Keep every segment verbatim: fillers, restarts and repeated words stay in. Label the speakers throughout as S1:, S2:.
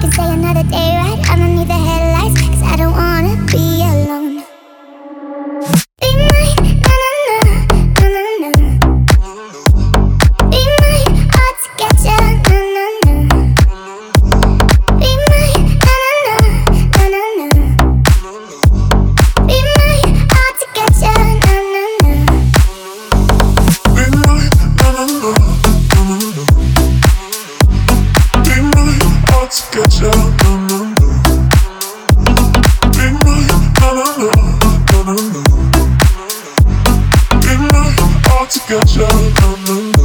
S1: could say another day right underneath the headlights, 'cause I don't wanna be alone. Be mine, na na na, na na na. Be mine, hard to get ya, na na na. Be mine, na na na, na na na. Be mine, hard to get ya, na na na.
S2: Be mine, na na na, na na na. Be mine, hard to get ya, na na na. Be mine, na na na, na na na. Be mine, hard to get ya, na na na.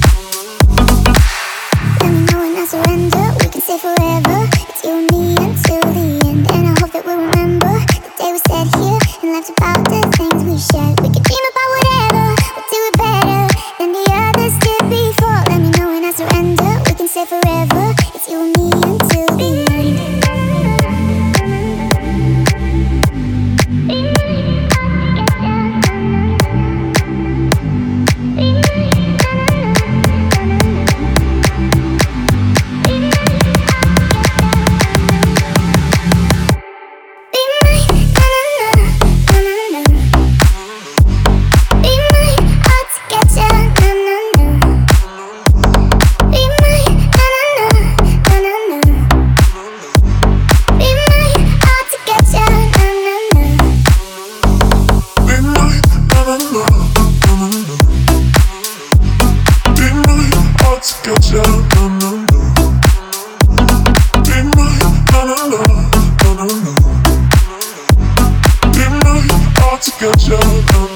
S1: Let me know when I surrender. We can stay forever. It's you and me until the end. And I hope that we'll remember the day we sat here and laughed about the things we shared. We could dream about whatever, but do it better than the others did before. Let me know when I surrender. We can stay forever. It's you and me until the end.
S2: Get ya, na na na. Be mine, na na na, na na na. Be mine, hard to get ya, na na na.